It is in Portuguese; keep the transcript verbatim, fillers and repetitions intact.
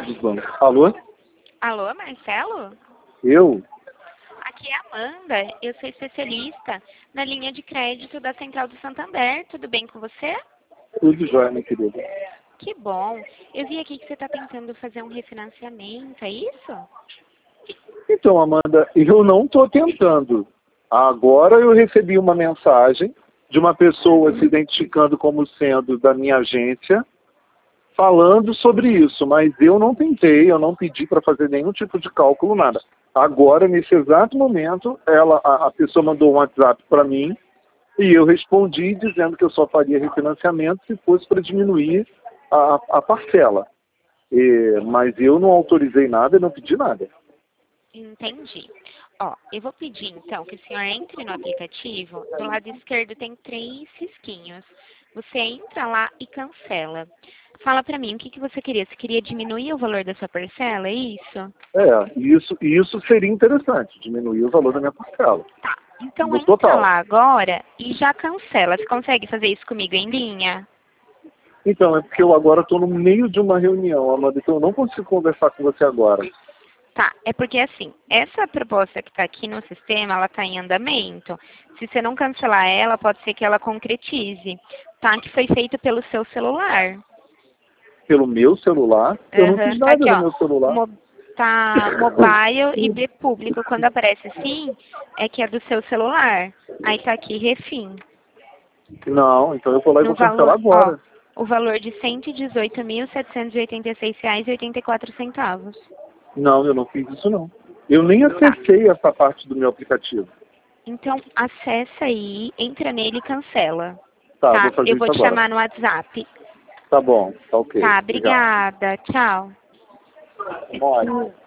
dos bancos. Alô? Alô, Marcelo? Eu? Aqui é a Amanda, eu sou especialista na linha de crédito da Central do Santander. Tudo bem com você? Tudo jóia, minha querida. Que bom. Eu vi aqui que você está tentando fazer um refinanciamento, é isso? Então, Amanda, eu não estou tentando. Agora eu recebi uma mensagem de uma pessoa se identificando como sendo da minha agência, falando sobre isso, mas eu não tentei, eu não pedi para fazer nenhum tipo de cálculo, nada. Agora, nesse exato momento, ela, a, a pessoa mandou um WhatsApp para mim e eu respondi dizendo que eu só faria refinanciamento se fosse para diminuir a, a parcela. E, mas eu não autorizei nada e não pedi nada. Entendi. Ó, eu vou pedir então que o senhor entre no aplicativo. Do lado esquerdo tem três risquinhos. Você entra lá e cancela. Fala pra mim, o que, que você queria? Você queria diminuir o valor da sua parcela, é isso? É, isso, isso seria interessante, diminuir o valor da minha parcela. Tá, então No entra total. lá agora e já cancela. Você consegue fazer isso comigo em linha? Então, é porque eu agora estou no meio de uma reunião, Amanda, então eu não consigo conversar com você agora. Tá, é porque assim, essa proposta que está aqui no sistema, ela está em andamento. Se você não cancelar ela, pode ser que ela concretize. Tá, que foi feito pelo seu celular. Pelo meu celular? Eu não Uhum, fiz tá nada aqui, no ó. meu celular. Mo tá mobile e B público. Quando aparece assim, é que é do seu celular. Aí tá aqui, refim. Não, então eu vou lá e No vou cancelar valor, ó, agora. o valor de cento e dezoito mil, setecentos e oitenta e seis reais e oitenta e quatro centavos. Não, eu não fiz isso não. Eu nem Tá. acessei essa parte do meu aplicativo. Então, acessa aí, entra nele e cancela. Tá, Tá? vou fazer Eu vou isso te agora. chamar no WhatsApp. Tá bom, tá ok. Tá, Obrigado. obrigada. Tchau. Mole.